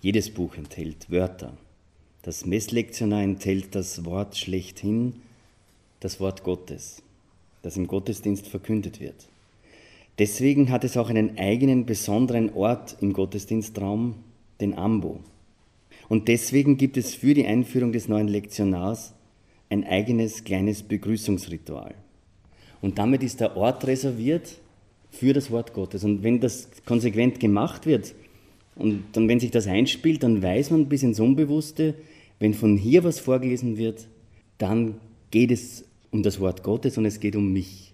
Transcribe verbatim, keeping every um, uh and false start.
Jedes Buch enthält Wörter. Das Messlektionar enthält das Wort schlechthin, das Wort Gottes, das im Gottesdienst verkündet wird. Deswegen hat es auch einen eigenen besonderen Ort im Gottesdienstraum, den Ambo. Und deswegen gibt es für die Einführung des neuen Lektionars ein eigenes kleines Begrüßungsritual. Und damit ist der Ort reserviert für das Wort Gottes. Und wenn das konsequent gemacht wird und dann, wenn sich das einspielt, dann weiß man bis ins Unbewusste, wenn von hier was vorgelesen wird, dann geht es um das Wort Gottes und es geht um mich.